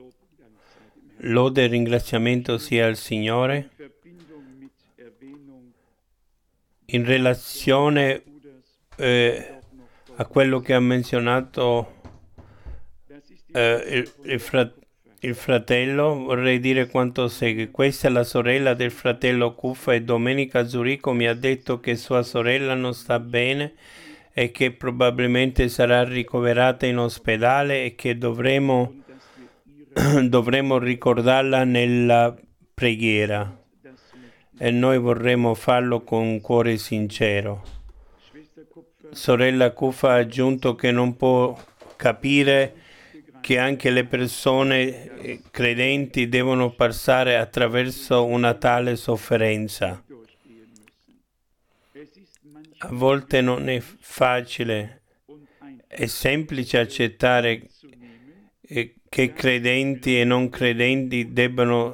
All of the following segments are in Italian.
Lode e ringraziamento sia al Signore. In relazione a quello che ha menzionato il fratello, vorrei dire quanto segue. Questa è la sorella del fratello Cuffa e domenica a Zurigo mi ha detto che sua sorella non sta bene e che probabilmente sarà ricoverata in ospedale e che dovremo ricordarla nella preghiera e noi vorremmo farlo con un cuore sincero. Sorella Cuffa ha aggiunto che non può capire che anche le persone credenti devono passare attraverso una tale sofferenza. A volte non è facile e semplice accettare che credenti e non credenti debbano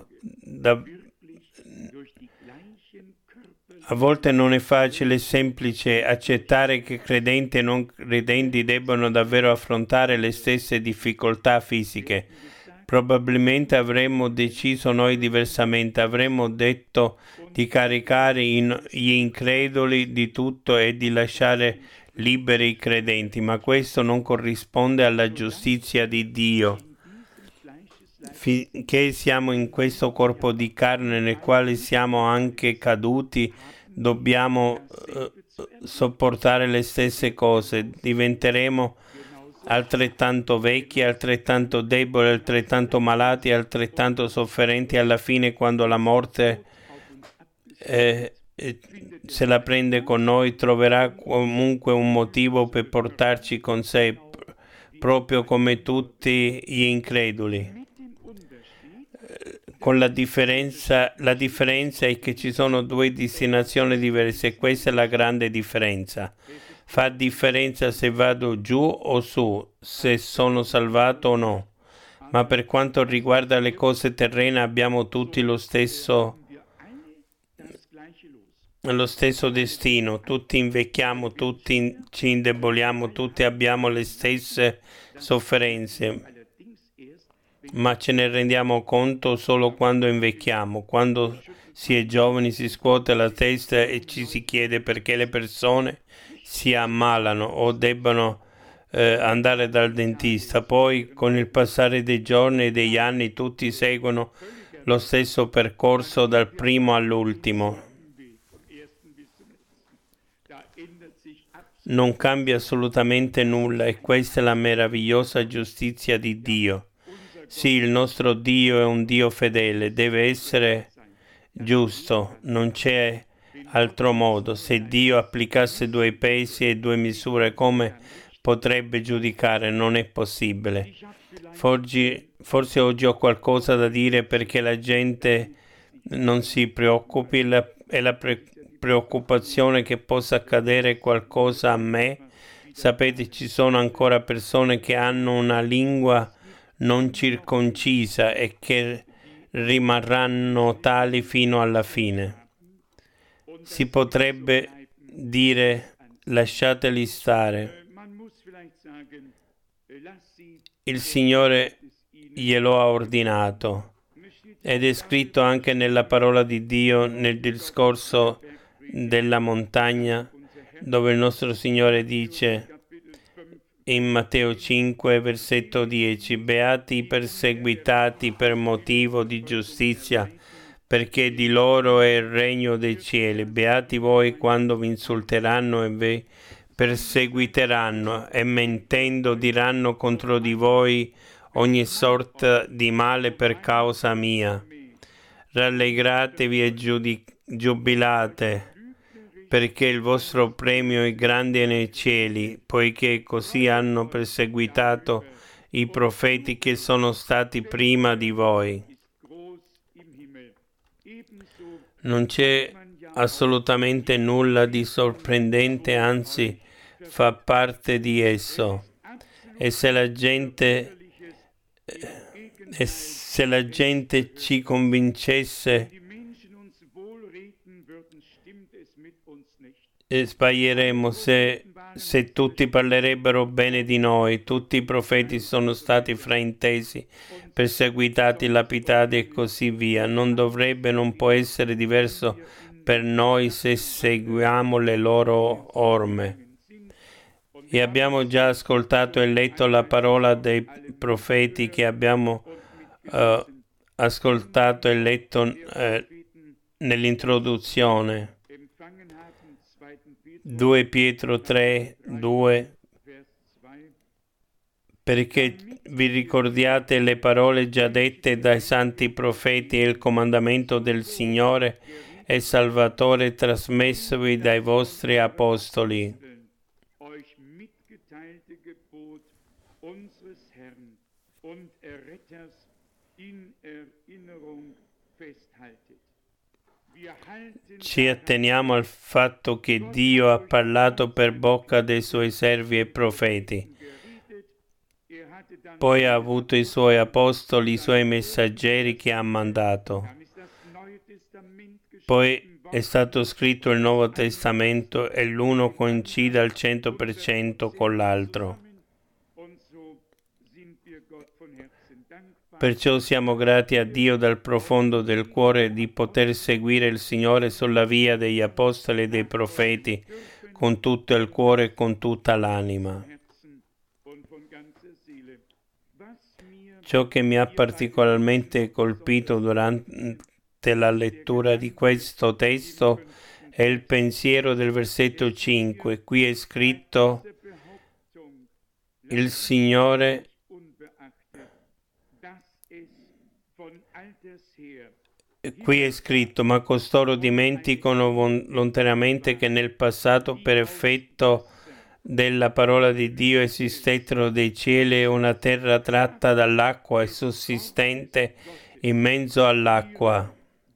a volte non è facile e semplice accettare che credenti e non credenti debbano davvero affrontare le stesse difficoltà fisiche. Probabilmente avremmo deciso noi diversamente, avremmo detto di caricare gli increduli di tutto e di lasciare liberi i credenti, ma questo non corrisponde alla giustizia di Dio. Finché siamo in questo corpo di carne nel quale siamo anche caduti, dobbiamo sopportare le stesse cose, diventeremo altrettanto vecchi, altrettanto deboli, altrettanto malati, altrettanto sofferenti alla fine quando la morte se la prende con noi, troverà comunque un motivo per portarci con sé, proprio come tutti gli increduli. Con la differenza è che ci sono due destinazioni diverse e questa è la grande differenza. Fa differenza se vado giù o su, se sono salvato o no. Ma per quanto riguarda le cose terrene abbiamo tutti lo stesso destino, tutti invecchiamo, tutti ci indeboliamo, tutti abbiamo le stesse sofferenze. Ma ce ne rendiamo conto solo quando invecchiamo. Quando si è giovani si scuote la testa e ci si chiede perché le persone si ammalano o debbano andare dal dentista. Poi con il passare dei giorni e degli anni tutti seguono lo stesso percorso dal primo all'ultimo. Non cambia assolutamente nulla e questa è la meravigliosa giustizia di Dio. Sì, il nostro Dio è un Dio fedele, deve essere giusto, non c'è altro modo. Se Dio applicasse due pesi e due misure, come potrebbe giudicare? Non è possibile. Forse oggi ho qualcosa da dire perché la gente non si preoccupi, è la preoccupazione che possa accadere qualcosa a me. Sapete, ci sono ancora persone che hanno una lingua non circoncisa e che rimarranno tali fino alla fine. Si potrebbe dire lasciateli stare. Il Signore glielo ha ordinato ed è scritto anche nella parola di Dio nel discorso della montagna dove il nostro Signore dice in Matteo 5, versetto 10, beati i perseguitati per motivo di giustizia, perché di loro è il regno dei cieli. Beati voi quando vi insulteranno e vi perseguiteranno e mentendo diranno contro di voi ogni sorta di male per causa mia. Rallegratevi e giubilate, perché il vostro premio è grande nei cieli, poiché così hanno perseguitato i profeti che sono stati prima di voi. Non c'è assolutamente nulla di sorprendente, anzi fa parte di esso. E se la gente ci convincesse, sbaglieremo. Se se tutti parlerebbero bene di noi, tutti i profeti sono stati fraintesi, perseguitati, lapidati e così via. Non dovrebbe, non può essere diverso per noi se seguiamo le loro orme. E abbiamo già ascoltato e letto la parola dei profeti che abbiamo ascoltato e letto nell'introduzione. 2 Pietro 3, 2, perché vi ricordiate le parole già dette dai santi profeti e il comandamento del Signore e Salvatore trasmessovi dai vostri apostoli. Ci atteniamo al fatto che Dio ha parlato per bocca dei suoi servi e profeti. Poi ha avuto i suoi apostoli, i suoi messaggeri che ha mandato. Poi è stato scritto il Nuovo Testamento e l'uno coincide al 100% con l'altro. Perciò siamo grati a Dio dal profondo del cuore di poter seguire il Signore sulla via degli apostoli e dei profeti con tutto il cuore e con tutta l'anima. Ciò che mi ha particolarmente colpito durante la lettura di questo testo è il pensiero del versetto 5. Qui è scritto: il Signore. Qui è scritto: ma costoro dimenticano volontariamente che nel passato, per effetto della parola di Dio, esistettero dei cieli e una terra tratta dall'acqua e sussistente in mezzo all'acqua.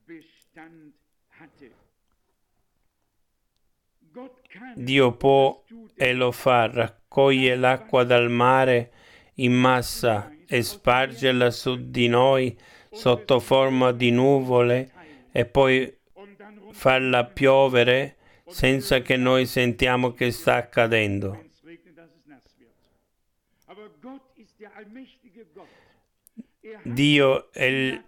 Dio può e lo fa, raccoglie l'acqua dal mare in massa e spargerla su di noi sotto forma di nuvole e poi farla piovere senza che noi sentiamo che sta accadendo. Dio è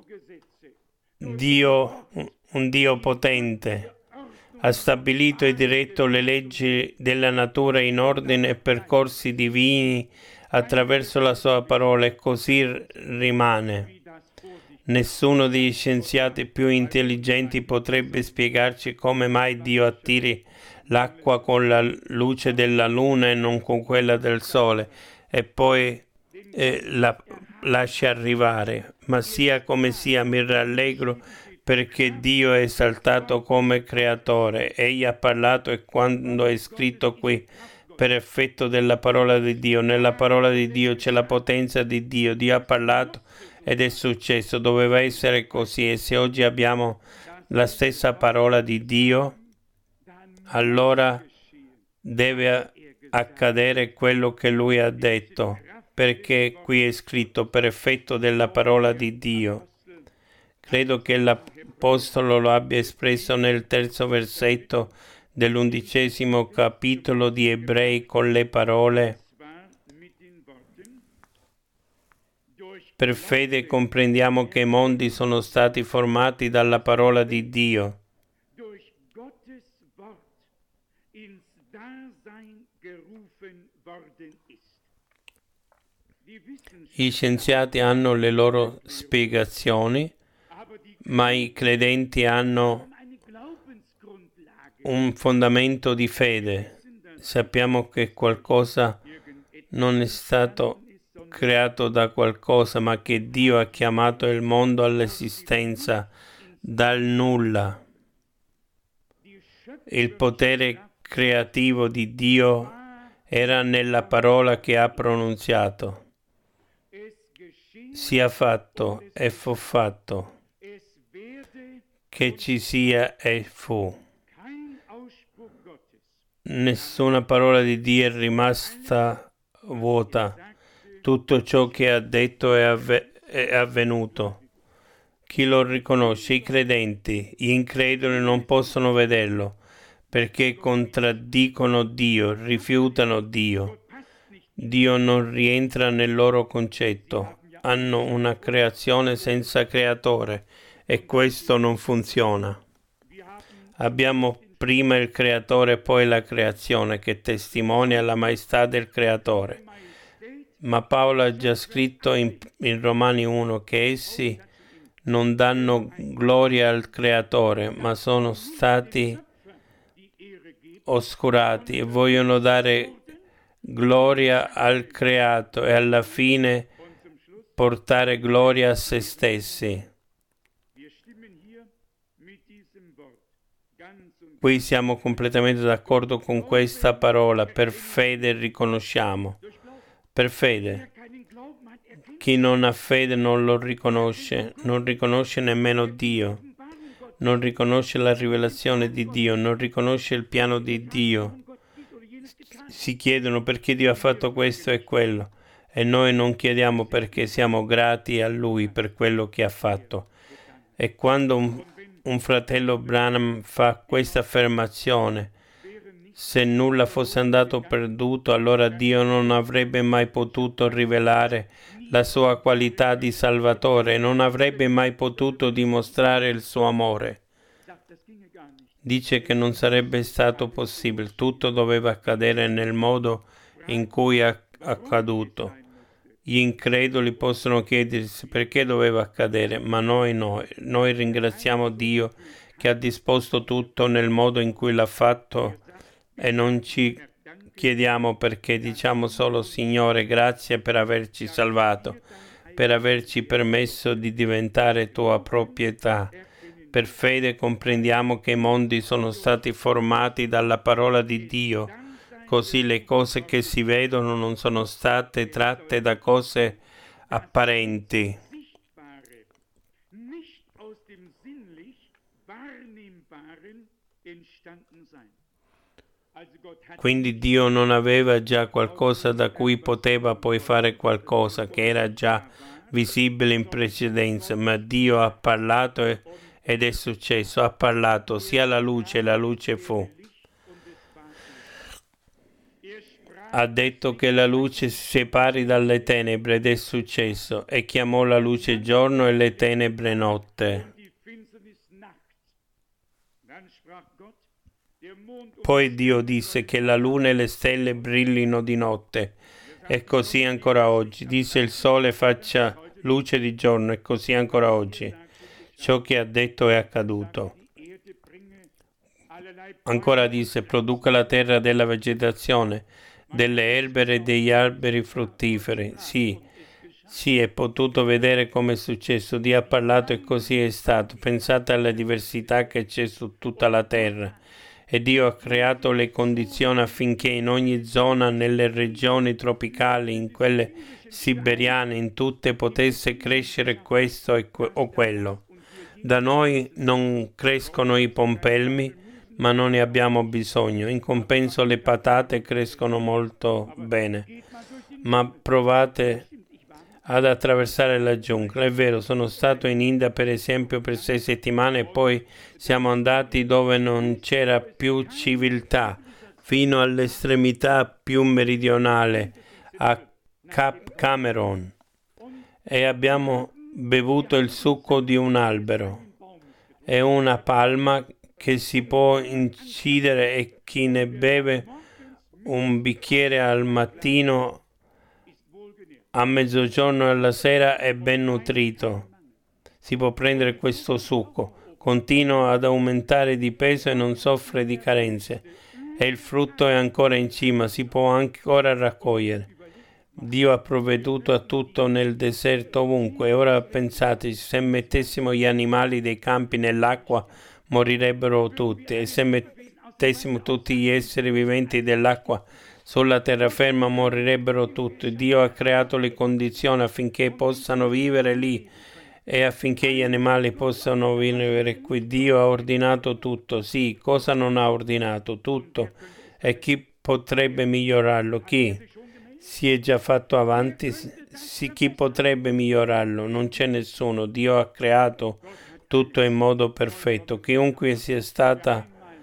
un Dio potente. Ha stabilito e diretto le leggi della natura in ordine e percorsi divini attraverso la sua parola, e così rimane. Nessuno degli scienziati più intelligenti potrebbe spiegarci come mai Dio attiri l'acqua con la luce della luna e non con quella del sole e poi la lascia arrivare. Ma sia come sia, mi rallegro perché Dio è esaltato come creatore. Egli ha parlato e quando è scritto qui, per effetto della parola di Dio. Nella parola di Dio c'è la potenza di Dio. Dio ha parlato ed è successo. Doveva essere così, e se oggi abbiamo la stessa parola di Dio, allora deve accadere quello che Lui ha detto, perché qui è scritto: per effetto della parola di Dio. Credo che l'Apostolo lo abbia espresso nel 3° versetto dell'11° capitolo di Ebrei con le parole: per fede comprendiamo che i mondi sono stati formati dalla parola di Dio. Gli scienziati hanno le loro spiegazioni, ma i credenti hanno un fondamento di fede. Sappiamo che qualcosa non è stato creato da qualcosa, ma che Dio ha chiamato il mondo all'esistenza dal nulla. Il potere creativo di Dio era nella parola che ha pronunziato. Sia fatto e fu fatto. Che ci sia e fu. Nessuna parola di Dio è rimasta vuota. Tutto ciò che ha detto è avvenuto. Chi lo riconosce? I credenti. Gli increduli non possono vederlo, perché contraddicono Dio, rifiutano Dio. Dio non rientra nel loro concetto. Hanno una creazione senza creatore e questo non funziona. Abbiamo prima il creatore e poi la creazione che testimonia la maestà del creatore. Ma Paolo ha già scritto in Romani 1 che essi non danno gloria al creatore, ma sono stati oscurati e vogliono dare gloria al creato e alla fine portare gloria a se stessi. Qui siamo completamente d'accordo con questa parola. Per fede riconosciamo. Per fede. Chi non ha fede non lo riconosce, non riconosce nemmeno Dio, non riconosce la rivelazione di Dio, non riconosce il piano di Dio. Si chiedono perché Dio ha fatto questo e quello e noi non chiediamo perché siamo grati a Lui per quello che ha fatto. E quando un fratello Branham fa questa affermazione, se nulla fosse andato perduto, allora Dio non avrebbe mai potuto rivelare la sua qualità di Salvatore e non avrebbe mai potuto dimostrare il suo amore. Dice che non sarebbe stato possibile, tutto doveva accadere nel modo in cui è accaduto. Gli increduli possono chiedersi perché doveva accadere, ma noi ringraziamo Dio che ha disposto tutto nel modo in cui l'ha fatto e non ci chiediamo perché, diciamo solo Signore, grazie per averci salvato, per averci permesso di diventare tua proprietà. Per fede comprendiamo che i mondi sono stati formati dalla parola di Dio, così le cose che si vedono non sono state tratte da cose apparenti. Quindi Dio non aveva già qualcosa da cui poteva poi fare qualcosa che era già visibile in precedenza, ma Dio ha parlato ed è successo, ha parlato, sia la luce fu. Ha detto che la luce si separi dalle tenebre ed è successo, e chiamò la luce giorno e le tenebre notte. Poi Dio disse che la luna e le stelle brillino di notte, e così ancora oggi. Disse il sole faccia luce di giorno, e così ancora oggi. Ciò che ha detto è accaduto. Ancora disse, produca la terra della vegetazione, delle erbere e degli alberi fruttiferi. Sì, è potuto vedere come è successo. Dio ha parlato e così è stato. Pensate alla diversità che c'è su tutta la terra. E Dio ha creato le condizioni affinché in ogni zona, nelle regioni tropicali, in quelle siberiane, in tutte potesse crescere questo o quello. Da noi non crescono i pompelmi, ma non ne abbiamo bisogno. In compenso le patate crescono molto bene. Ma provate ad attraversare la giungla. È vero, sono stato in India per esempio per 6 settimane e poi siamo andati dove non c'era più civiltà, fino all'estremità più meridionale, a Cap Cameron, e abbiamo bevuto il succo di un albero. È una palma che si può incidere e chi ne beve un bicchiere al mattino, a mezzogiorno e alla sera è ben nutrito. Si può prendere questo succo, continua ad aumentare di peso e non soffre di carenze. E il frutto è ancora in cima, si può ancora raccogliere. Dio ha provveduto a tutto nel deserto ovunque. E ora pensate, se mettessimo gli animali dei campi nell'acqua, morirebbero tutti. E se mettessimo tutti gli esseri viventi dell'acqua sulla terraferma, morirebbero tutti. Dio ha creato le condizioni affinché possano vivere lì e affinché gli animali possano vivere qui. Dio ha ordinato tutto. Sì, cosa non ha ordinato? Tutto. E chi potrebbe migliorarlo? Chi? Si è già fatto avanti? Sì, chi potrebbe migliorarlo? Non c'è nessuno. Dio ha creato tutto in modo perfetto. Chiunque sia stata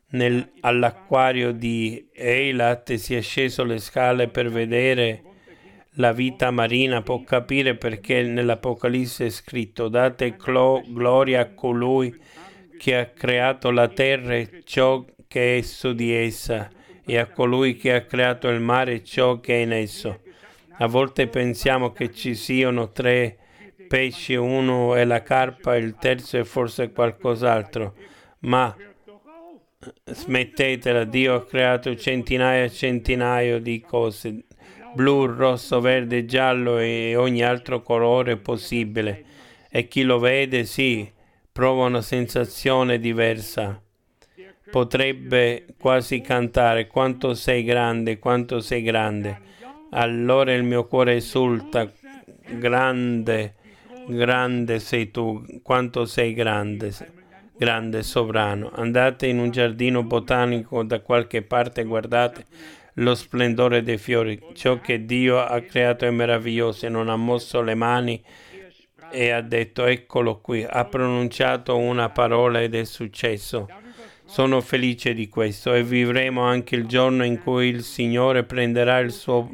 all'acquario di Eilat sia sceso le scale per vedere la vita marina, può capire perché nell'Apocalisse è scritto: date gloria a colui che ha creato la terra e ciò che è su di essa, e a colui che ha creato il mare e ciò che è in esso. A volte pensiamo che ci siano 3 pesci, uno è la carpa, il terzo è forse qualcos'altro, ma smettetela, Dio ha creato centinaia e centinaia di cose, blu, rosso, verde, giallo e ogni altro colore possibile, e chi lo vede, sì, prova una sensazione diversa. Potrebbe quasi cantare: quanto sei grande, quanto sei grande. Allora il mio cuore esulta: grande, grande sei tu, quanto sei grande, grande, sovrano. Andate in un giardino botanico da qualche parte, guardate lo splendore dei fiori. Ciò che Dio ha creato è meraviglioso, e non ha mosso le mani e ha detto: eccolo qui. Ha pronunciato una parola ed è successo. Sono felice di questo, e vivremo anche il giorno in cui il Signore prenderà il suo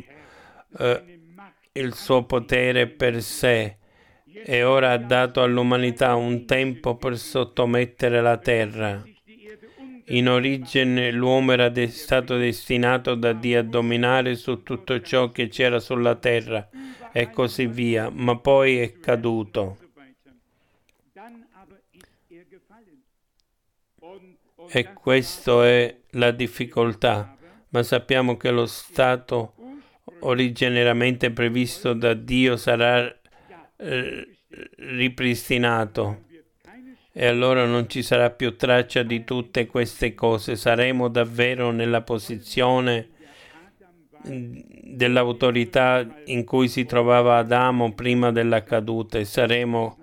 potere per sé, e ora ha dato all'umanità un tempo per sottomettere la terra. In origine l'uomo era stato destinato da Dio a dominare su tutto ciò che c'era sulla terra e così via, ma poi è caduto. E questa è la difficoltà, ma sappiamo che lo stato originariamente previsto da Dio sarà ripristinato, e allora non ci sarà più traccia di tutte queste cose. Saremo davvero nella posizione dell'autorità in cui si trovava Adamo prima della caduta, e saremo,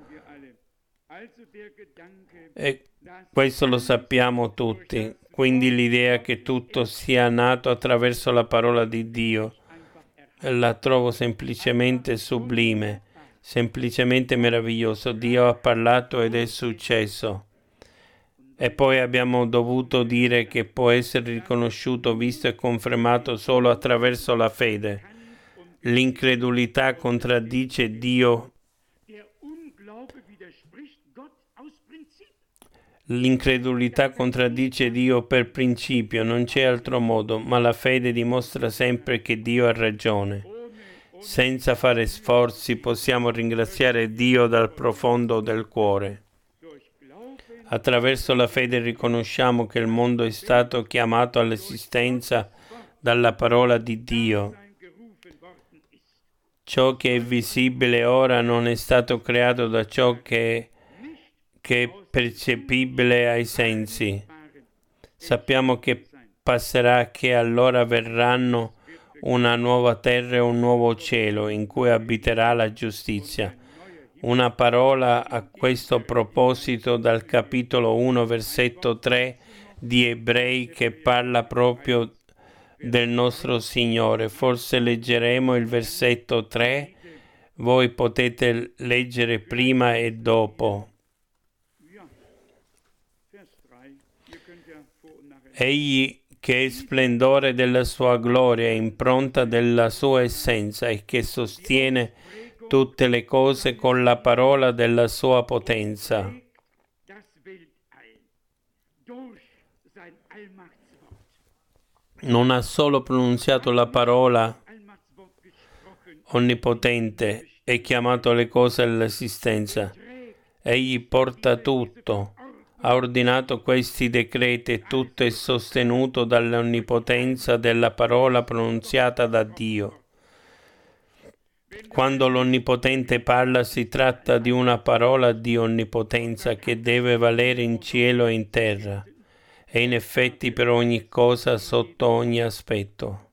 e questo lo sappiamo tutti. Quindi l'idea che tutto sia nato attraverso la parola di Dio la trovo semplicemente sublime, semplicemente meraviglioso. Dio ha parlato ed è successo. E poi abbiamo dovuto dire che può essere riconosciuto, visto e confermato solo attraverso la fede. L'incredulità contraddice Dio. L'incredulità contraddice Dio per principio, non c'è altro modo, ma la fede dimostra sempre che Dio ha ragione. Senza fare sforzi possiamo ringraziare Dio dal profondo del cuore. Attraverso la fede riconosciamo che il mondo è stato chiamato all'esistenza dalla parola di Dio. Ciò che è visibile ora non è stato creato da ciò che è percepibile ai sensi. Sappiamo che passerà, che allora verranno una nuova terra e un nuovo cielo in cui abiterà la giustizia. Una parola a questo proposito dal capitolo 1, versetto 3 di Ebrei, che parla proprio del nostro Signore. Forse leggeremo il versetto 3, voi potete leggere prima e dopo. Egli che è splendore della sua gloria, impronta della sua essenza, e che sostiene tutte le cose con la parola della sua potenza. Non ha solo pronunziato la parola onnipotente e chiamato le cose all'esistenza. Egli porta tutto. Ha ordinato questi decreti, e tutto è sostenuto dall'onnipotenza della parola pronunziata da Dio. Quando l'Onnipotente parla, si tratta di una parola di onnipotenza che deve valere in cielo e in terra, e in effetti per ogni cosa sotto ogni aspetto.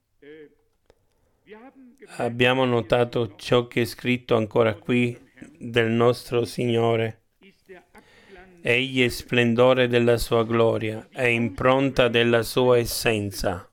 Abbiamo notato ciò che è scritto ancora qui del nostro Signore. Egli è splendore della sua gloria, è impronta della sua essenza.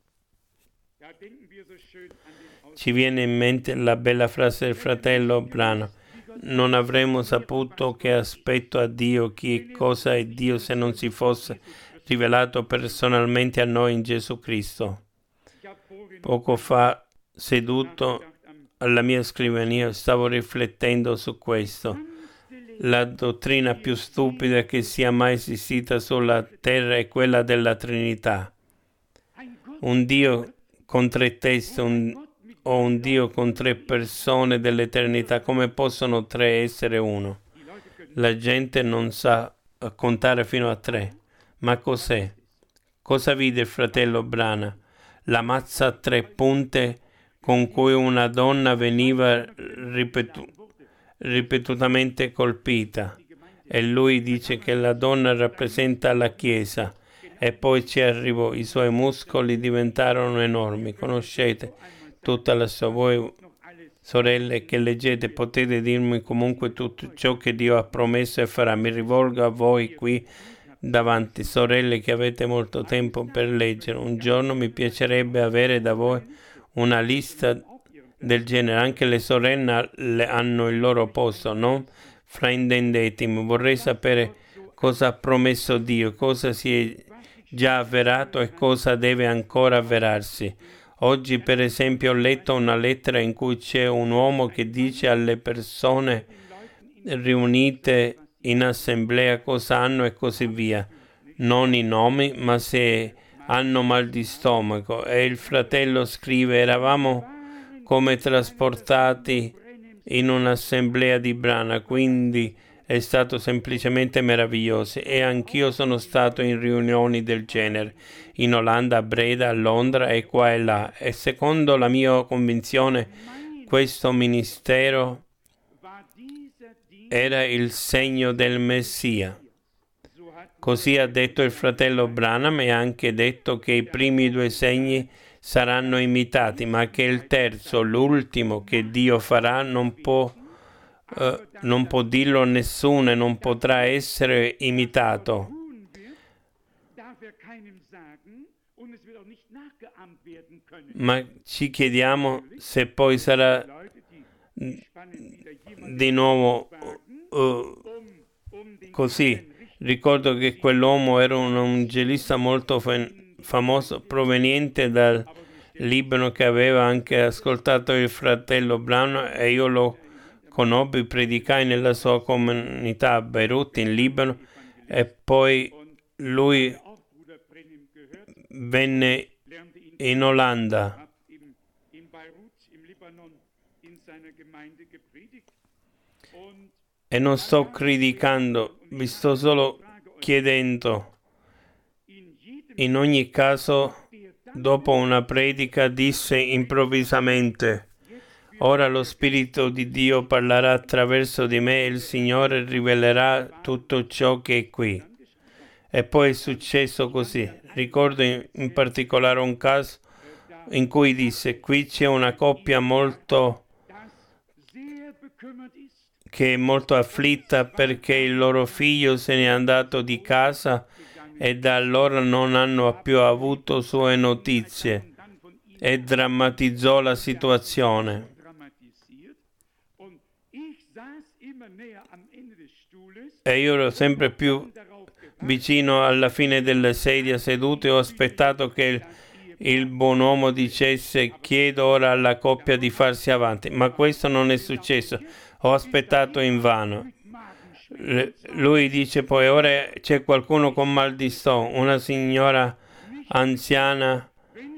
Ci viene in mente la bella frase del fratello Brano: non avremmo saputo che aspetto ha Dio, chi e cosa è Dio, se non si fosse rivelato personalmente a noi in Gesù Cristo. Poco fa, seduto alla mia scrivania, stavo riflettendo su questo. La dottrina più stupida che sia mai esistita sulla terra è quella della Trinità. Un Dio con tre teste o un Dio con tre persone dell'eternità. Come possono tre essere uno? La gente non sa contare fino a 3. Ma cos'è? Cosa vide il fratello Brana? La mazza a 3 punte con cui una donna veniva ripetutamente colpita. E lui dice che la donna rappresenta la Chiesa. E poi ci arrivò, i suoi muscoli diventarono enormi. Conoscete tutta la sua. Voi, sorelle che leggete, potete dirmi comunque tutto ciò che Dio ha promesso e farà. Mi rivolgo a voi qui davanti, sorelle che avete molto tempo per leggere. Un giorno mi piacerebbe avere da voi una lista del genere. Anche le sorelle hanno il loro posto, non fraintendetemi. Vorrei sapere cosa ha promesso Dio, cosa si è già avverato e cosa deve ancora avverarsi. Oggi, per esempio, ho letto una lettera in cui c'è un uomo che dice alle persone riunite in assemblea cosa hanno e così via. Non i nomi, ma se hanno mal di stomaco. E il fratello scrive: eravamo come trasportati in un'assemblea di Brana, quindi è stato semplicemente meraviglioso. E anch'io sono stato in riunioni del genere, in Olanda, a Breda, a Londra e qua e là. E secondo la mia convinzione, questo ministero era il segno del Messia. Così ha detto il fratello Branham, e ha anche detto che i primi 2 segni saranno imitati, ma che il terzo, l'ultimo che Dio farà, non può dirlo nessuno e non potrà essere imitato. Ma ci chiediamo se poi sarà di nuovo così. Ricordo che quell'uomo era un evangelista molto famoso, proveniente dal Libano, che aveva anche ascoltato il fratello Brown, e io lo conobbi, predicai nella sua comunità a Beirut, in Libano, e poi lui venne in Olanda. E non sto criticando, vi sto solo chiedendo. In ogni caso, dopo una predica, disse improvvisamente: ora lo Spirito di Dio parlerà attraverso di me e il Signore rivelerà tutto ciò che è qui. E poi è successo così. Ricordo in particolare un caso in cui disse: qui c'è una coppia che è molto afflitta perché il loro figlio se n'è andato di casa e da allora non hanno più avuto sue notizie, e drammatizzò la situazione. E io ero sempre più vicino alla fine della sedia seduto e ho aspettato che il buon uomo dicesse: chiedo ora alla coppia di farsi avanti, ma questo non è successo. Ho aspettato invano. Lui dice poi: ora c'è qualcuno con mal di stomaco, una signora anziana.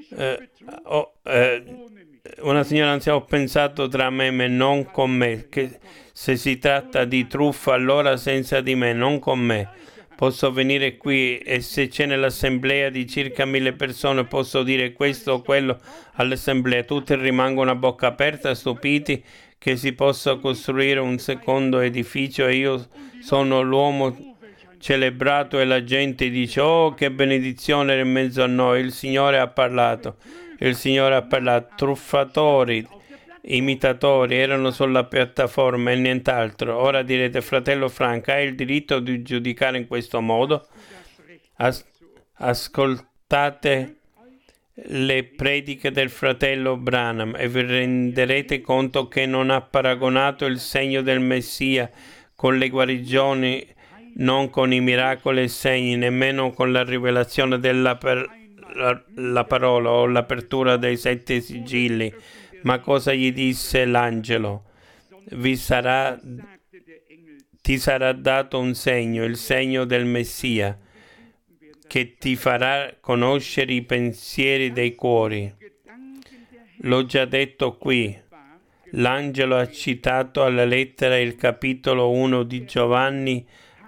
Una signora anziana, ho pensato tra me, ma non con me, che se si tratta di truffa allora senza di me, non con me. Posso venire qui e se c'è nell'assemblea di circa 1000 persone posso dire questo o quello all'assemblea. Tutti rimangono a bocca aperta, stupiti che si possa costruire un secondo edificio, e io sono l'uomo celebrato e la gente dice: oh, che benedizione in mezzo a noi, il Signore ha parlato. Il Signore ha parlato. Truffatori, imitatori erano sulla piattaforma e nient'altro. Ora direte: fratello Frank, hai il diritto di giudicare in questo modo? Ascoltate le prediche del fratello Branham e vi renderete conto che non ha paragonato il segno del Messia con le guarigioni non con i miracoli e segni, nemmeno con la rivelazione della la parola o l'apertura dei 7 sigilli. Ma cosa gli disse l'angelo? Ti sarà dato un segno, il segno del Messia, che ti farà conoscere i pensieri dei cuori. L'ho già detto qui. L'angelo ha citato alla lettera il capitolo 1 di Giovanni,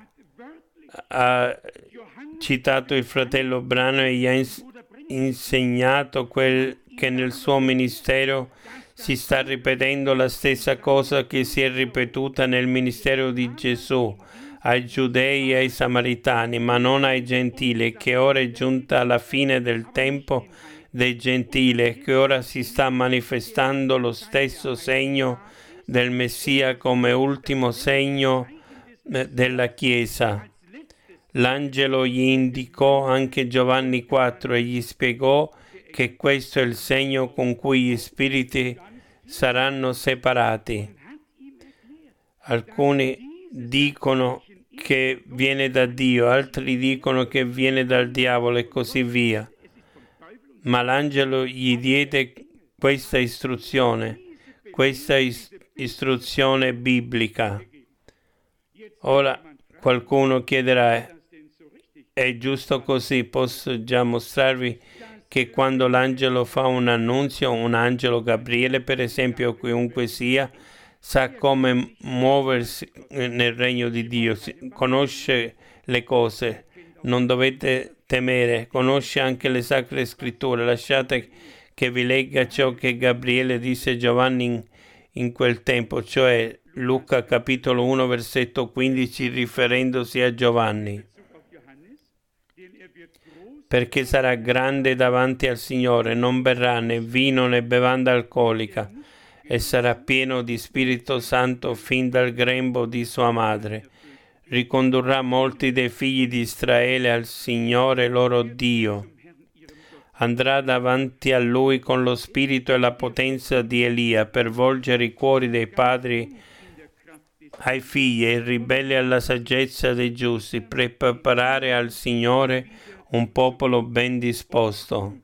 ha citato il fratello Branham e gli ha insegnato quel che nel suo ministero si sta ripetendo la stessa cosa che si è ripetuta nel ministero di Gesù ai giudei e ai samaritani, ma non ai gentili, che ora è giunta la fine del tempo dei gentili e che ora si sta manifestando lo stesso segno del Messia come ultimo segno della Chiesa. L'angelo gli indicò anche Giovanni 4 e gli spiegò che questo è il segno con cui gli spiriti saranno separati. Alcuni dicono che viene da Dio, altri dicono che viene dal diavolo e così via. Ma l'angelo gli diede questa istruzione biblica. Ora qualcuno chiederà, è giusto così? Posso già mostrarvi che quando l'angelo fa un annunzio, un angelo Gabriele per esempio, o chiunque sia, sa come muoversi nel regno di Dio, conosce le cose, non dovete temere, conosce anche le sacre scritture. Lasciate che vi legga ciò che Gabriele disse a Giovanni in quel tempo, cioè Luca capitolo 1 versetto 15, riferendosi a Giovanni. Perché sarà grande davanti al Signore, non berrà né vino né bevanda alcolica, e sarà pieno di Spirito Santo fin dal grembo di sua madre. Ricondurrà molti dei figli di Israele al Signore loro Dio. Andrà davanti a Lui con lo spirito e la potenza di Elia per volgere i cuori dei padri ai figli e i ribelli alla saggezza dei giusti, per preparare al Signore un popolo ben disposto.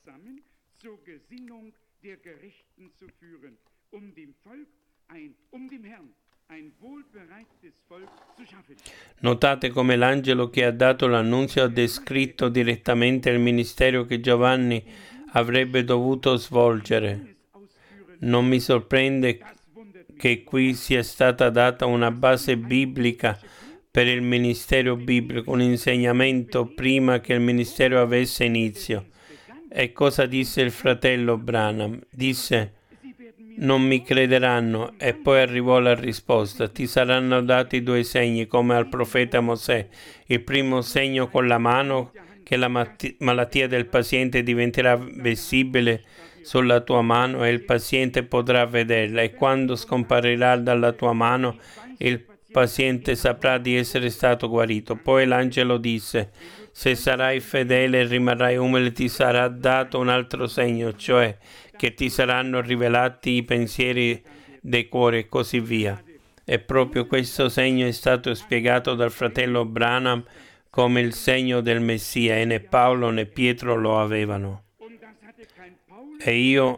Notate come l'angelo che ha dato l'annunzio ha descritto direttamente il ministero che Giovanni avrebbe dovuto svolgere. Non mi sorprende che qui sia stata data una base biblica per il ministero biblico, un insegnamento prima che il ministero avesse inizio. E cosa disse il fratello Branham? Disse: non mi crederanno, e poi arrivò la risposta: ti saranno dati 2 segni come al profeta Mosè. Il primo segno con la mano, che la malattia del paziente diventerà visibile sulla tua mano e il paziente potrà vederla, e quando scomparirà dalla tua mano il paziente saprà di essere stato guarito. Poi l'angelo disse: se sarai fedele e rimarrai umile, ti sarà dato un altro segno, cioè che ti saranno rivelati i pensieri dei cuori e così via. E proprio questo segno è stato spiegato dal fratello Branham come il segno del Messia, e né Paolo né Pietro lo avevano. E io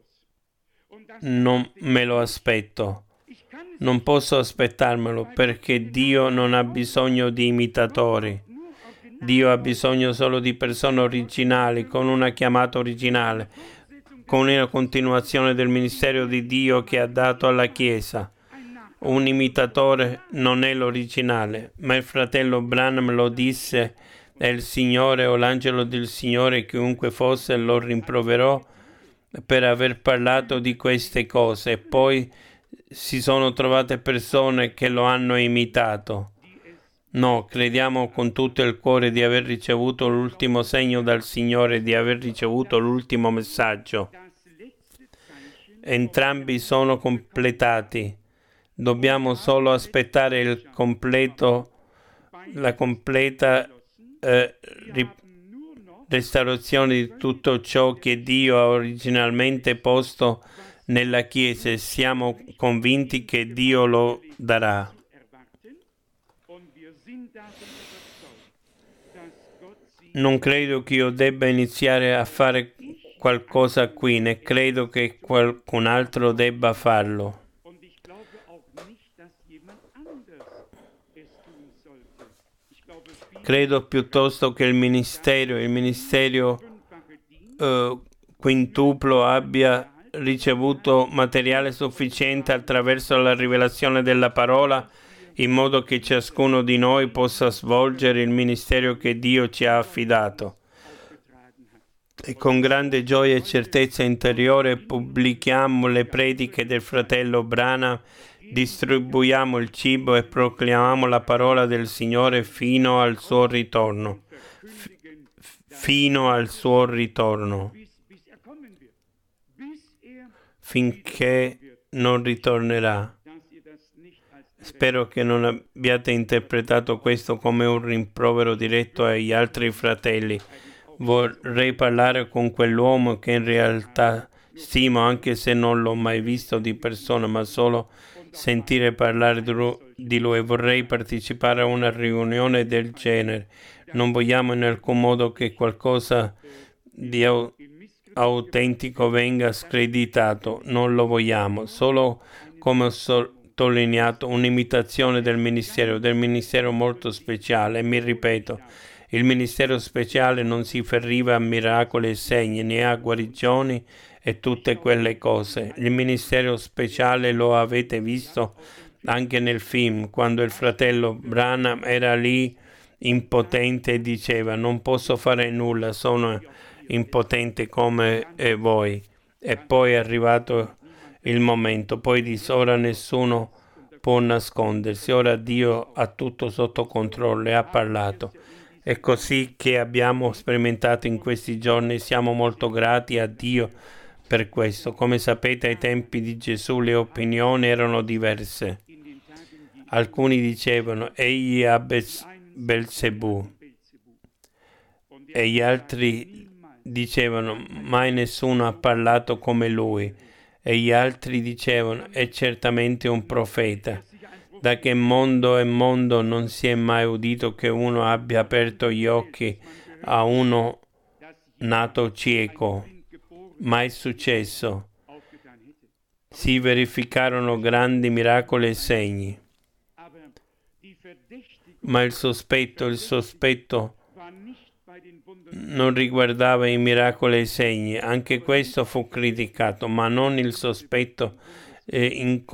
non me lo aspetto. Non posso aspettarmelo, perché Dio non ha bisogno di imitatori. Dio ha bisogno solo di persone originali, con una chiamata originale, con una continuazione del ministero di Dio che ha dato alla Chiesa. Un imitatore non è l'originale, ma il fratello Branham lo disse, e il Signore o l'angelo del Signore, chiunque fosse, lo rimproverò per aver parlato di queste cose, e poi si sono trovate persone che lo hanno imitato. No, crediamo con tutto il cuore di aver ricevuto l'ultimo segno dal Signore, di aver ricevuto l'ultimo messaggio. Entrambi sono completati. Dobbiamo solo aspettare la completa restaurazione di tutto ciò che Dio ha originalmente posto nella Chiesa, e siamo convinti che Dio lo darà. Non credo che io debba iniziare a fare qualcosa qui, né credo che qualcun altro debba farlo. Credo piuttosto che il ministero quintuplo abbia ricevuto materiale sufficiente attraverso la rivelazione della parola, in modo che ciascuno di noi possa svolgere il ministero che Dio ci ha affidato. E con grande gioia e certezza interiore pubblichiamo le prediche del fratello Branham, distribuiamo il cibo e proclamiamo la parola del Signore fino al suo ritorno. Fino al suo ritorno. Finché non ritornerà. Spero che non abbiate interpretato questo come un rimprovero diretto agli altri fratelli. Vorrei parlare con quell'uomo che in realtà stimo, anche se non l'ho mai visto di persona, ma solo sentire parlare di lui. Vorrei partecipare a una riunione del genere. Non vogliamo in alcun modo che qualcosa di autentico venga screditato, non lo vogliamo, solo come ho sottolineato un'imitazione del ministero molto speciale. E mi ripeto, il ministero speciale non si ferriva a miracoli e segni, né a guarigioni e tutte quelle cose. Il ministero speciale lo avete visto anche nel film, quando il fratello Branham era lì impotente e diceva: non posso fare nulla, sono impotente come voi. E poi è arrivato il momento, poi disse: ora nessuno può nascondersi, ora Dio ha tutto sotto controllo e ha parlato. È così che abbiamo sperimentato in questi giorni. Siamo molto grati a Dio per questo. Come sapete, ai tempi di Gesù le opinioni erano diverse. Alcuni dicevano: egli ha Belzebù, e gli altri dicevano: mai nessuno ha parlato come lui, e gli altri dicevano: è certamente un profeta. Da che mondo è mondo non si è mai udito che uno abbia aperto gli occhi a uno nato cieco. Mai successo. Si verificarono grandi miracoli e segni. Ma il sospetto non riguardava i miracoli e i segni. Anche questo fu criticato, ma non il sospetto in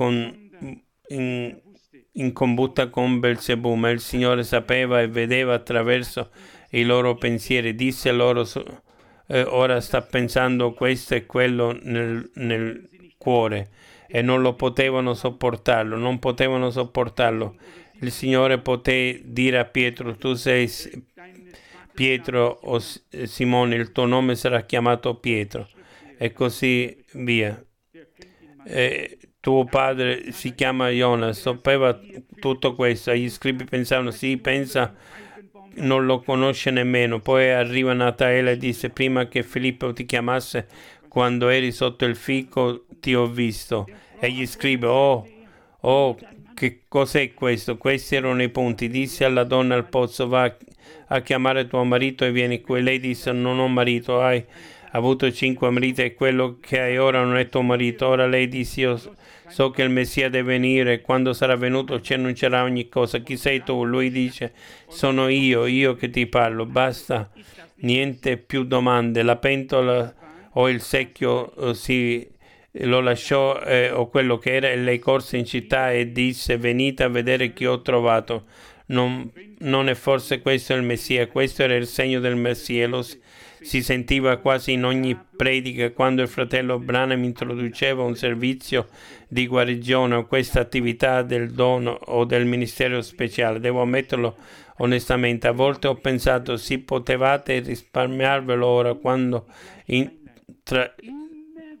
combutta con Belzebù. Ma il Signore sapeva e vedeva attraverso i loro pensieri. Disse loro: ora sta pensando questo e quello nel cuore, e non lo potevano sopportarlo, non potevano sopportarlo. Il Signore poté dire a Pietro: tu sei Pietro o Simone, il tuo nome sarà chiamato Pietro, e così via. Tuo padre si chiama Iona. Sapeva tutto questo. Gli scribi pensavano: sì, pensa, non lo conosce nemmeno. Poi arriva Natanaele e disse: prima che Filippo ti chiamasse, quando eri sotto il fico ti ho visto. E gli scribi: oh, che cos'è questo? Questi erano i punti. Disse alla donna al pozzo: va a chiamare tuo marito e vieni qui. Lei disse: non ho marito. Hai avuto 5 mariti e quello che hai ora non è tuo marito. Ora lei disse: io so che il Messia deve venire e quando sarà venuto ci annuncerà ogni cosa. Chi sei tu? Lui dice: sono io che ti parlo. Basta, niente più domande. La pentola o il secchio lo lasciò o quello che era, e lei corse in città e disse: venite a vedere chi ho trovato. Non è forse questo il Messia? Questo era il segno del Messia. Si sentiva quasi in ogni predica quando il fratello Branham introduceva un servizio di guarigione o questa attività del dono o del ministero speciale. Devo ammetterlo onestamente, a volte ho pensato: sì, potevate risparmiarvelo ora, quando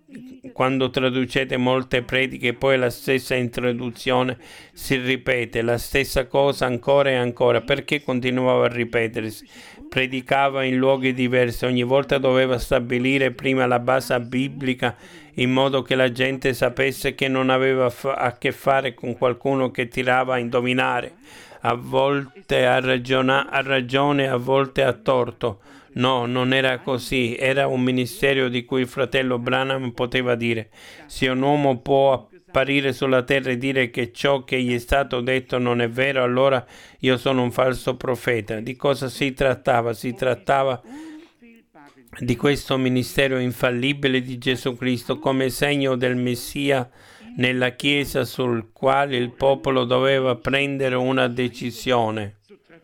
quando traducete molte prediche, poi la stessa introduzione si ripete, la stessa cosa ancora e ancora. Perché continuava a ripetersi? Predicava in luoghi diversi, ogni volta doveva stabilire prima la base biblica in modo che la gente sapesse che non aveva a che fare con qualcuno che tirava a indovinare. A volte ha ragione, a volte ha torto. No, non era così. Era un ministero di cui il fratello Branham poteva dire: se un uomo può apparire sulla terra e dire che ciò che gli è stato detto non è vero, allora io sono un falso profeta. Di cosa si trattava? Si trattava di questo ministero infallibile di Gesù Cristo come segno del Messia nella Chiesa, sul quale il popolo doveva prendere una decisione.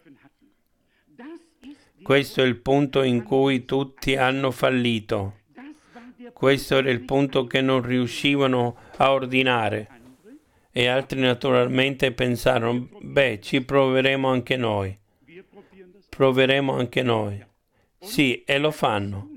Questo è il punto in cui tutti hanno fallito. Questo era il punto che non riuscivano a ordinare. E altri naturalmente pensarono: beh, ci proveremo anche noi. Proveremo anche noi. Sì, e lo fanno.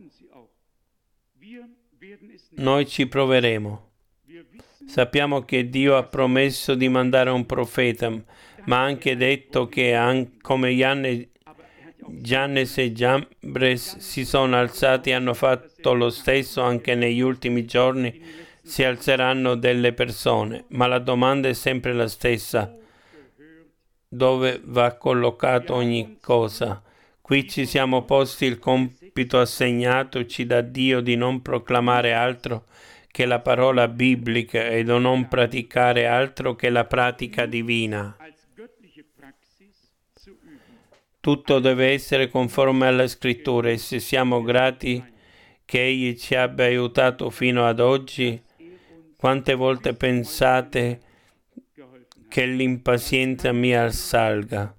Noi ci proveremo. Sappiamo che Dio ha promesso di mandare un profeta, ma ha anche detto che come Giannes e Jambres si sono alzati e hanno fatto lo stesso, anche negli ultimi giorni si alzeranno delle persone. Ma la domanda è sempre la stessa: dove va collocato ogni cosa? Qui ci siamo posti il compito assegnatoci da Dio di non proclamare altro che la parola biblica e di non praticare altro che la pratica divina. Tutto deve essere conforme alla scrittura, e se siamo grati che Egli ci abbia aiutato fino ad oggi, quante volte pensate che l'impazienza mi assalga?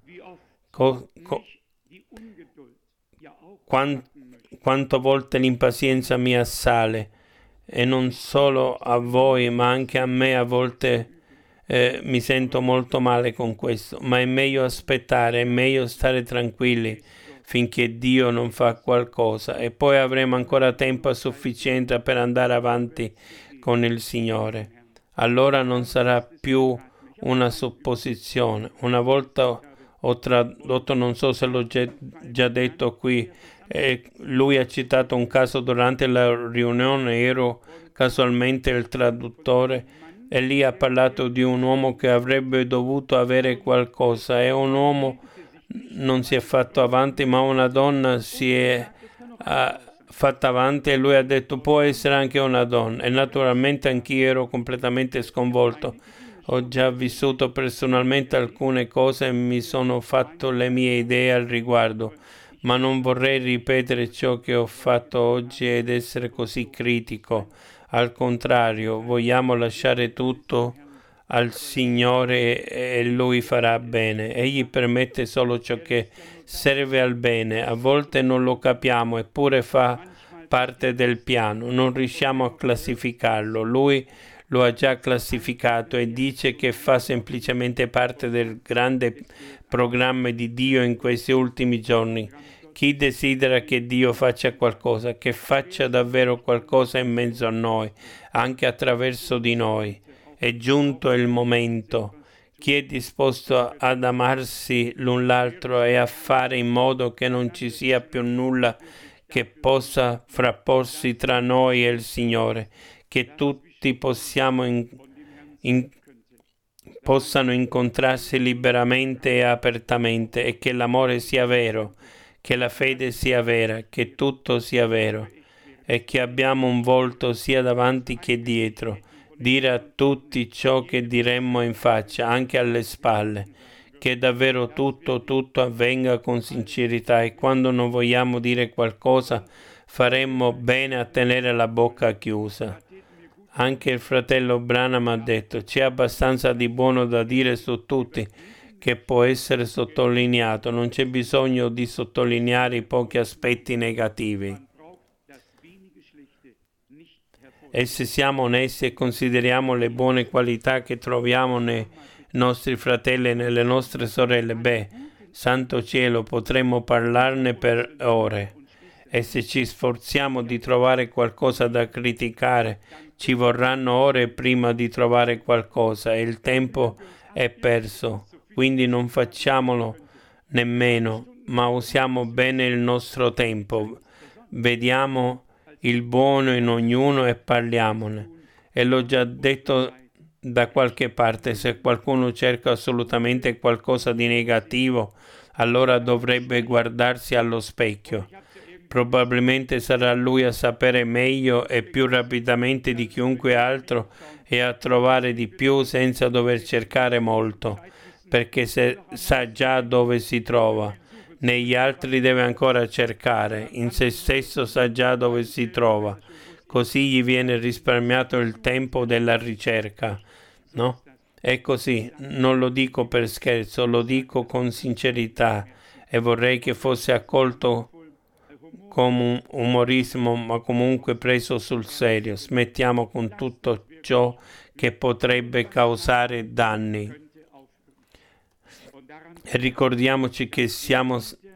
Quante volte l'impazienza mi assale, e non solo a voi ma anche a me a volte. Mi sento molto male con questo, ma è meglio aspettare, è meglio stare tranquilli finché Dio non fa qualcosa, e poi avremo ancora tempo a sufficienza per andare avanti con il Signore. Allora non sarà più una supposizione. Una volta ho tradotto, non so se l'ho già detto qui, lui ha citato un caso durante la riunione, ero casualmente il traduttore, e lì ha parlato di un uomo che avrebbe dovuto avere qualcosa, e un uomo non si è fatto avanti, ma una donna si è fatta avanti, e lui ha detto: può essere anche una donna. E naturalmente anch'io ero completamente sconvolto. Ho già vissuto personalmente alcune cose e mi sono fatto le mie idee al riguardo, ma non vorrei ripetere ciò che ho fatto oggi ed essere così critico. Al contrario, vogliamo lasciare tutto al Signore e Lui farà bene. Egli permette solo ciò che serve al bene. A volte non lo capiamo, eppure fa parte del piano. Non riusciamo a classificarlo. Lui lo ha già classificato e dice che fa semplicemente parte del grande programma di Dio in questi ultimi giorni. Chi desidera che Dio faccia qualcosa, che faccia davvero qualcosa in mezzo a noi, anche attraverso di noi. È giunto il momento. Chi è disposto ad amarsi l'un l'altro e a fare in modo che non ci sia più nulla che possa frapporsi tra noi e il Signore, che tutti possano incontrarsi liberamente e apertamente, e che l'amore sia vero, che la fede sia vera, che tutto sia vero, e che abbiamo un volto sia davanti che dietro, dire a tutti ciò che diremmo in faccia, anche alle spalle, che davvero tutto avvenga con sincerità, e quando non vogliamo dire qualcosa faremmo bene a tenere la bocca chiusa. Anche il fratello Branham ha detto: c'è abbastanza di buono da dire su tutti che può essere sottolineato, non c'è bisogno di sottolineare i pochi aspetti negativi. E se siamo onesti e consideriamo le buone qualità che troviamo nei nostri fratelli e nelle nostre sorelle, beh, santo cielo, potremmo parlarne per ore. E se ci sforziamo di trovare qualcosa da criticare, Ci vorranno ore prima di trovare qualcosa e il tempo è perso, quindi non facciamolo nemmeno, ma usiamo bene il nostro tempo. Vediamo il buono in ognuno e parliamone. E l'ho già detto da qualche parte, se qualcuno cerca assolutamente qualcosa di negativo, allora dovrebbe guardarsi allo specchio. Probabilmente sarà lui a sapere meglio e più rapidamente di chiunque altro e a trovare di più senza dover cercare molto, perché sa già dove si trova. Negli altri deve ancora cercare, in se stesso sa già dove si trova. Così gli viene risparmiato il tempo della ricerca, no? È così, non lo dico per scherzo, lo dico con sincerità e vorrei che fosse accolto come un umorismo, ma comunque preso sul serio. Smettiamo con tutto ciò che potrebbe causare danni. E ricordiamoci che siamo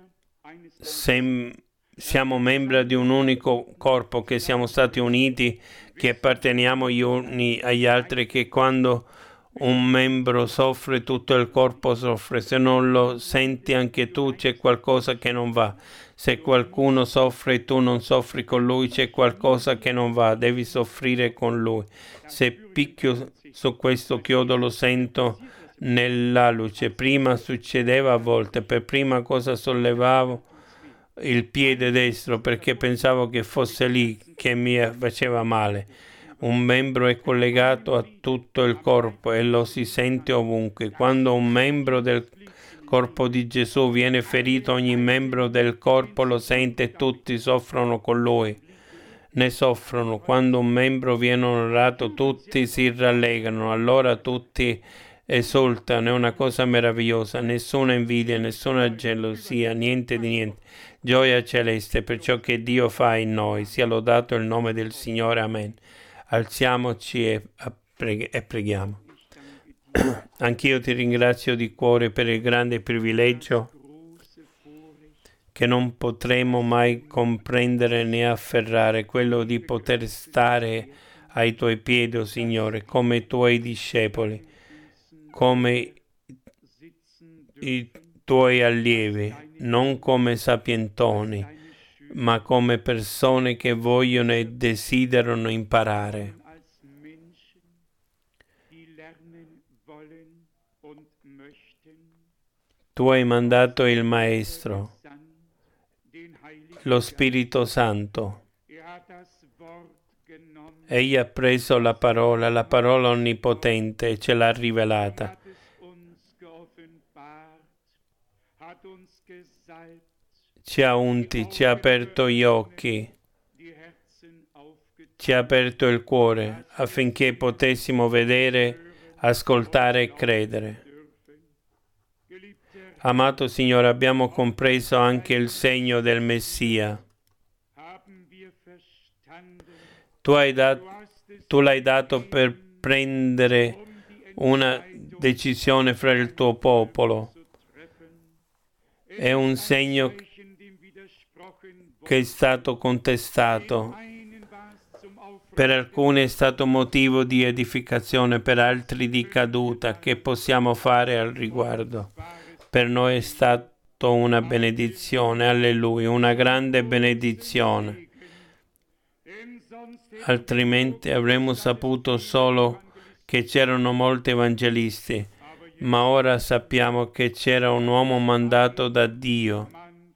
membri di un unico corpo, che siamo stati uniti, che apparteniamo gli uni agli altri, che quando un membro soffre tutto il corpo soffre. Se non lo senti anche tu c'è qualcosa che non va. Se qualcuno soffre e tu non soffri con lui c'è qualcosa che non va, devi soffrire con lui. Se picchio su questo chiodo lo sento nella luce. Prima succedeva a volte, per prima cosa sollevavo il piede destro perché pensavo che fosse lì che mi faceva male. Un membro è collegato a tutto il corpo e lo si sente ovunque. Quando un membro del corpo di Gesù viene ferito, ogni membro del corpo lo sente e tutti soffrono con lui. Ne soffrono. Quando un membro viene onorato, tutti si rallegrano, allora tutti esultano. È una cosa meravigliosa. Nessuna invidia, nessuna gelosia, niente di niente. Gioia celeste per ciò che Dio fa in noi. Sia lodato il nome del Signore. Amen. Alziamoci e preghiamo. Anch'io ti ringrazio di cuore per il grande privilegio che non potremo mai comprendere né afferrare, quello di poter stare ai tuoi piedi, oh Signore, come tuoi discepoli, come i tuoi allievi, non come sapientoni, ma come persone che vogliono e desiderano imparare. Tu hai mandato il Maestro, lo Spirito Santo. Egli ha preso la parola onnipotente e ce l'ha rivelata. Ci ha unti, ci ha aperto gli occhi, ci ha aperto il cuore affinché potessimo vedere, ascoltare e credere. Amato Signore, abbiamo compreso anche il segno del Messia. Tu l'hai dato per prendere una decisione fra il tuo popolo. È un segno che è stato contestato. Per alcuni è stato motivo di edificazione, per altri di caduta. Che possiamo fare al riguardo? Per noi è stato una benedizione, alleluia, una grande benedizione. Altrimenti avremmo saputo solo che c'erano molti evangelisti, ma ora sappiamo che c'era un uomo mandato da Dio,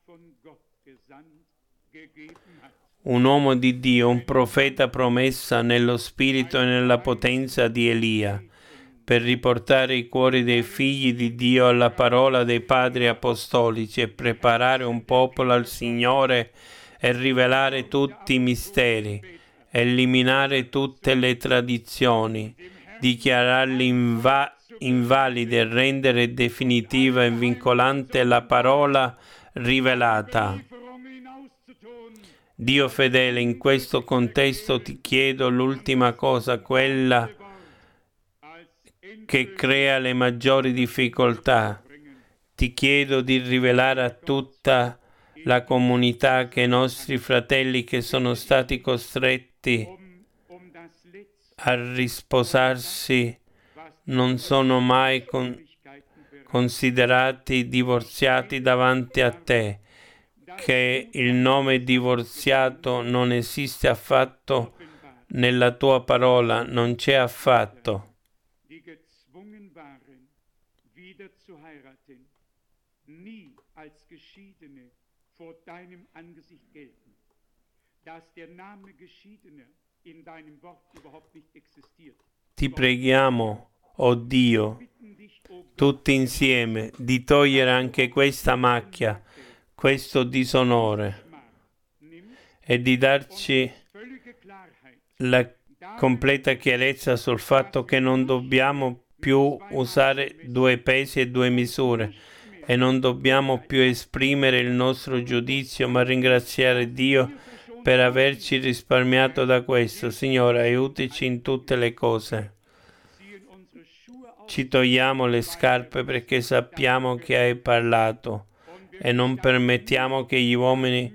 un uomo di Dio, un profeta promessa nello spirito e nella potenza di Elia, per riportare i cuori dei figli di Dio alla parola dei padri apostolici e preparare un popolo al Signore e rivelare tutti i misteri, eliminare tutte le tradizioni, dichiararli invalide e rendere definitiva e vincolante la parola rivelata. Dio fedele, in questo contesto ti chiedo l'ultima cosa, quella che crea le maggiori difficoltà. Ti chiedo di rivelare a tutta la comunità che i nostri fratelli che sono stati costretti a risposarsi non sono mai considerati divorziati davanti a te, che il nome divorziato non esiste affatto nella tua parola, non c'è affatto. Ti preghiamo, oh Dio, tutti insieme, di togliere anche questa macchia, questo disonore, e di darci la completa chiarezza sul fatto che non dobbiamo più usare due pesi e due misure e non dobbiamo più esprimere il nostro giudizio, ma ringraziare Dio per averci risparmiato da questo. Signore, aiutici in tutte le cose. Ci togliamo le scarpe perché sappiamo che hai parlato e non permettiamo che gli uomini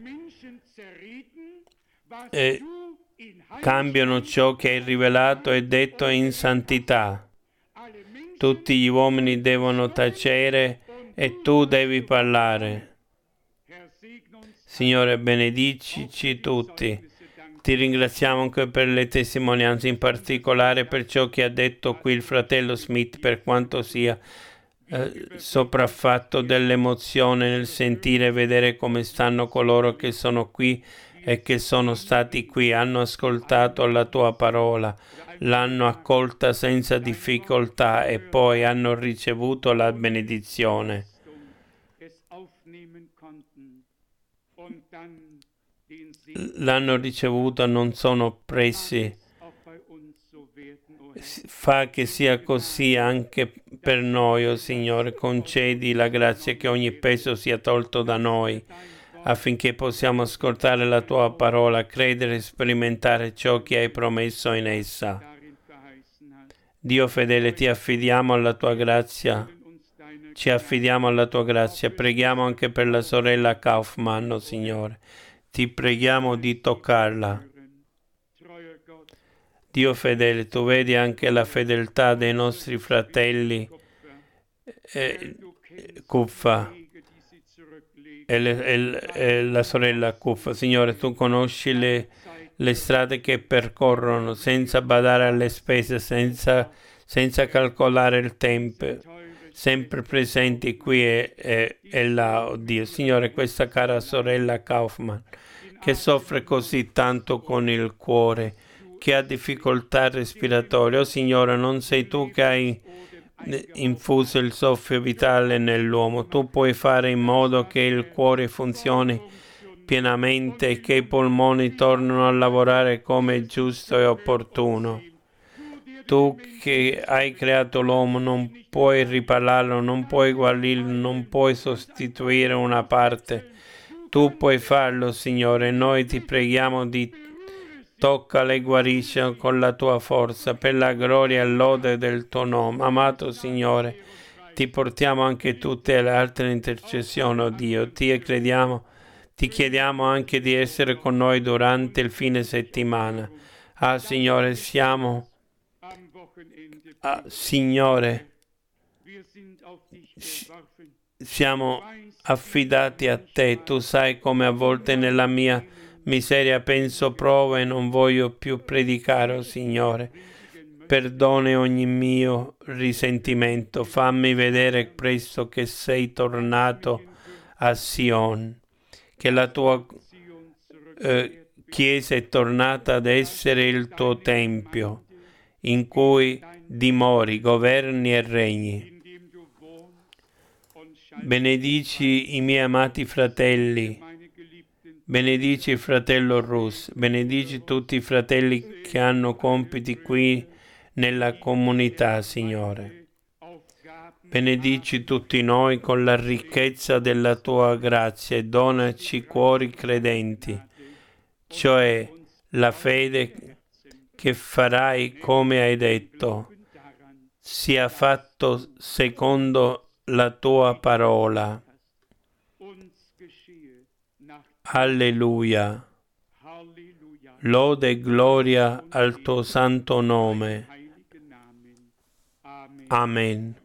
cambiano ciò che hai rivelato e detto in santità. Tutti gli uomini devono tacere e tu devi parlare. Signore, benedicici tutti. Ti ringraziamo anche per le testimonianze, in particolare per ciò che ha detto qui il fratello Smith, per quanto sia sopraffatto dell'emozione nel sentire e vedere come stanno coloro che sono qui e che sono stati qui, hanno ascoltato la tua parola, l'hanno accolta senza difficoltà e poi hanno ricevuto la benedizione. L'hanno ricevuta, non sono oppressi. Fa che sia così anche per noi, oh Signore. Concedi la grazia che ogni peso sia tolto da noi, affinché possiamo ascoltare la tua parola, credere e sperimentare ciò che hai promesso in essa. Dio fedele, ti affidiamo alla tua grazia. Ci affidiamo alla tua grazia. Preghiamo anche per la sorella Kaufmann, oh Signore. Ti preghiamo di toccarla. Dio fedele, tu vedi anche la fedeltà dei nostri fratelli Cuffa e la sorella Cuffa. Signore, tu conosci le strade che percorrono senza badare alle spese, senza calcolare il tempo, sempre presenti qui e là, oh Dio. Signore, questa cara sorella Kaufmann, che soffre così tanto con il cuore, che ha difficoltà respiratorie. Oh Signore, non sei tu che hai infuso il soffio vitale nell'uomo. Tu puoi fare in modo che il cuore funzioni pienamente e che i polmoni tornino a lavorare come è giusto e opportuno. Tu che hai creato l'uomo non puoi ripararlo, non puoi guarirlo, non puoi sostituire una parte. Tu puoi farlo, Signore. Noi ti preghiamo di toccala e guarisci con la tua forza, per la gloria e lode del tuo nome. Amato Signore, ti portiamo anche tutte le altre intercessioni, oh Dio. Ti chiediamo anche di essere con noi durante il fine settimana. Ah, Signore, Signore, siamo affidati a te. Tu sai come a volte nella mia miseria penso, provo e non voglio più predicare, oh Signore. Perdona ogni mio risentimento. Fammi vedere presto che sei tornato a Sion, che la tua Chiesa è tornata ad essere il tuo Tempio, in cui dimori, governi e regni. Benedici i miei amati fratelli, benedici il fratello Rus, benedici tutti i fratelli che hanno compiti qui nella comunità, Signore. Benedici tutti noi con la ricchezza della tua grazia e donaci cuori credenti, cioè la fede che farai come hai detto, sia fatto secondo la tua parola. Alleluia. Lode e gloria al tuo santo nome. Amen.